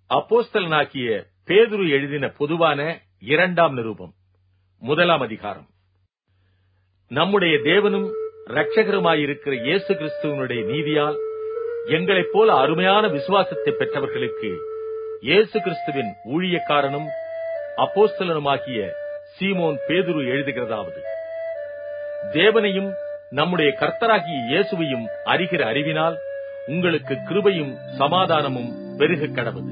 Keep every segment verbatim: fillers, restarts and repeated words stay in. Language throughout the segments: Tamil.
அப்போஸ்தலனாகிய பேதுரு எழுதின பொதுவான இரண்டாம் நிருபம். முதலாம் அதிகாரம். நம்முடைய தேவனும் இரட்சகருமாயிருக்கிற இயேசு கிறிஸ்துவினுடைய நீதியால் எங்களைப் போல அருமையான விசுவாசத்தை பெற்றவர்களுக்கு இயேசு கிறிஸ்துவின் ஊழியக்காரனும் அப்போஸ்தலனுமாகிய சீமோன் பேதுரு எழுதுகிறதாவது: தேவனையும் நம்முடைய கர்த்தராகிய இயேசுவையும் அறிகிற அறிவினால் உங்களுக்கு கிருபையும் சமாதானமும் பெருகக் கடவது.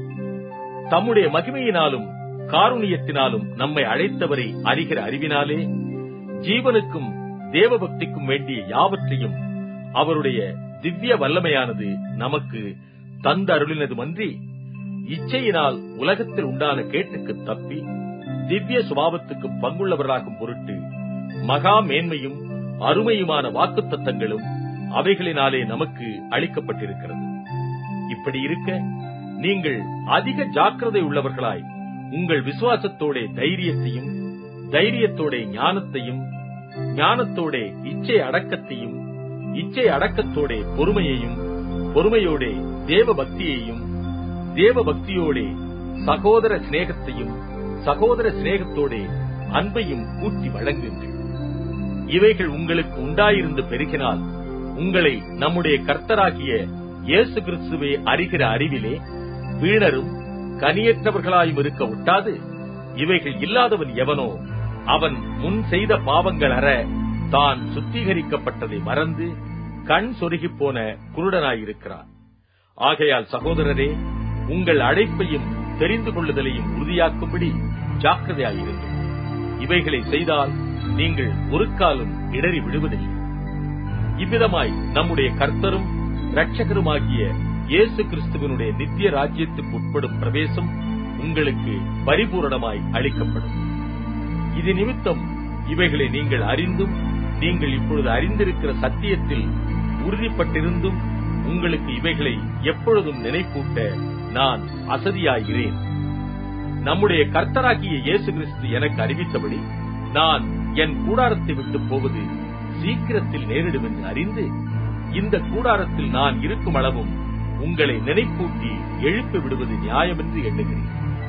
தம்முடைய மகிமையினாலும் காருணியத்தினாலும் நம்மை அழைத்தவரை அறிகிற அறிவினாலே ஜீவனுக்கும் தேவபக்திக்கும் வேண்டிய யாவற்றையும் அவருடைய திவ்ய வல்லமையானது நமக்கு தந்தருளினதுமன்றி, இச்சையினால் உலகத்தில் உண்டான கேட்டுக்கு தப்பி திவ்ய சுபாவத்துக்கு பங்குள்ளவர்களாகும் பொருட்டு மகா மேன்மையும் அருமையுமான வாக்குத்தத்தங்களும் அவைகளினாலே நமக்கு அளிக்கப்பட்டிருக்கிறது. இப்படி இருக்க நீங்கள் அதிக ஜாக்கிரதை உள்ளவர்களாய் உங்கள் விசுவாசத்தோட தைரியத்தையும், தைரியத்தோட ஞானத்தையும், ஞானத்தோட இச்சை அடக்கத்தையும், இச்சை அடக்கத்தோட பொறுமையையும், பொறுமையோட தேவ பக்தியையும், தேவ பக்தியோட சகோதர சிநேகத்தையும், சகோதர சிநேகத்தோட அன்பையும் கூட்டி வழங்குங்கள். இவைகள் உங்களுக்கு உண்டாயிருந்து பெருகினால் உங்களை நம்முடைய கர்த்தராகிய இயேசு கிறிஸ்துவை அறிகிற அறிவிலே வீணரும் கனியற்றவர்களாயும் இருக்க ஒட்டாது. இவைகள் இல்லாதவன் எவனோ அவன் முன் செய்த பாவங்கள் அற தான் சுத்திகரிக்கப்பட்டதை மறந்து கண் சொருகி போன குருடனாயிருக்கிறான். ஆகையால் சகோதரரே, உங்கள் அழைப்பையும் தெரிந்து கொள்ளுதலையும் உறுதியாக்கும்படி ஜாக்கிரதையாயிருங்கள். இவைகளை செய்தால் நீங்கள் ஒரு காலம் இடறி விடுவதில்லை. இவ்விதமாய் நம்முடைய கர்த்தரும் இரட்சகருமாகிய இயேசு கிறிஸ்துவினுடைய நித்திய ராஜ்யத்துக்கு உட்படும் பிரவேசம் உங்களுக்கு பரிபூரணமாய் அளிக்கப்படும். இது நிமித்தம் இவைகளை நீங்கள் அறிந்தும், நீங்கள் இப்பொழுது அறிந்திருக்கிற சத்தியத்தில் உறுதிப்பட்டிருந்தும் உங்களுக்கு இவைகளை எப்பொழுதும் நினைப்பூட்ட நான் அசதியாகிறேன். நம்முடைய கர்த்தராகிய இயேசு கிறிஸ்து எனக்கு அறிவித்தபடி நான் என் கூடாரத்தை விட்டு போவது சீக்கிரத்தில் நேரிடும் என்று அறிந்து, இந்த கூடாரத்தில் நான் இருக்கும் அளவும் உங்களை நினைப்பூட்டி எழுப்பி விடுவது நியாயம் என்று எண்ணுகிறேன்.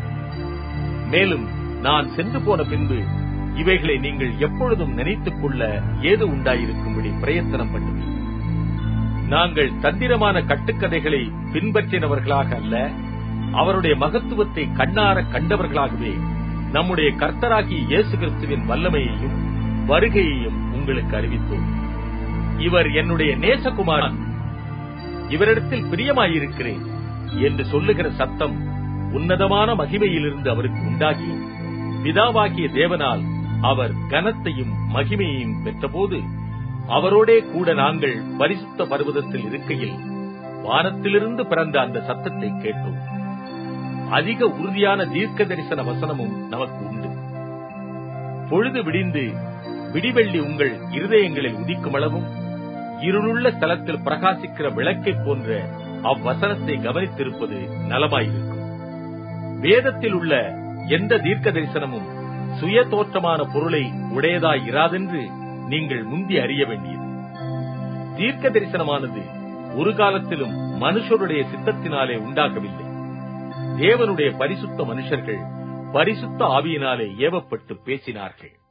மேலும் நான் சென்று போன பின்பு இவைகளை நீங்கள் எப்பொழுதும் நினைத்துக் கொள்ள ஏது உண்டாயிருக்கும்படி பிரயத்தனம் பண்ணுவேன். நாங்கள் தந்திரமான கட்டுக்கதைகளை பின்பற்றினவர்களாக அல்ல, அவருடைய மகத்துவத்தை கண்ணார கண்டவர்களாகவே நம்முடைய கர்த்தராகிய இயேசு கிறிஸ்துவின் வல்லமையையும் வருகையையும் உங்களுக்கு அறிவித்தோம். இவர் என்னுடைய நேசகுமாரன், இவரிடத்தில் பிரியமாயிருக்கிறேன் என்று சொல்லுகிற சத்தம் உன்னதமான மகிமையிலிருந்து அவருக்கு உண்டாகி, பிதாவாகிய தேவனால் அவர் கனத்தையும் மகிமையையும் பெற்றபோது அவரோடே கூட நாங்கள் பரிசுத்த பர்வதத்தில் இருக்கையில் வானத்திலிருந்து பிறந்த அந்த சத்தத்தை கேட்டோம். அதிக உறுதியான தீர்க்க தரிசன வசனமும் நமக்கு உண்டு. பொழுது விடிந்து விடிவெள்ளி உங்கள் இருதயங்களில் உதிக்கும் அளவும் இருளுள்ள ஸ்தலத்தில் பிரகாசிக்கிற விளக்கை போன்ற அவ்வசனத்தை கவனித்திருப்பது நலமாயிருக்கும். வேதத்தில் உள்ள எந்த தீர்க்க தரிசனமும் சுய தோற்றமான பொருளை உடையதாய் இராதென்று நீங்கள் முந்தி அறிய வேண்டியது. தீர்க்க தரிசனமானது ஒரு காலத்திலும் மனுஷருடைய சித்தத்தினாலே உண்டாகவில்லை. தேவனுடைய பரிசுத்த மனுஷர்கள் பரிசுத்த ஆவியினாலே ஏவப்பட்டு பேசினார்கள்.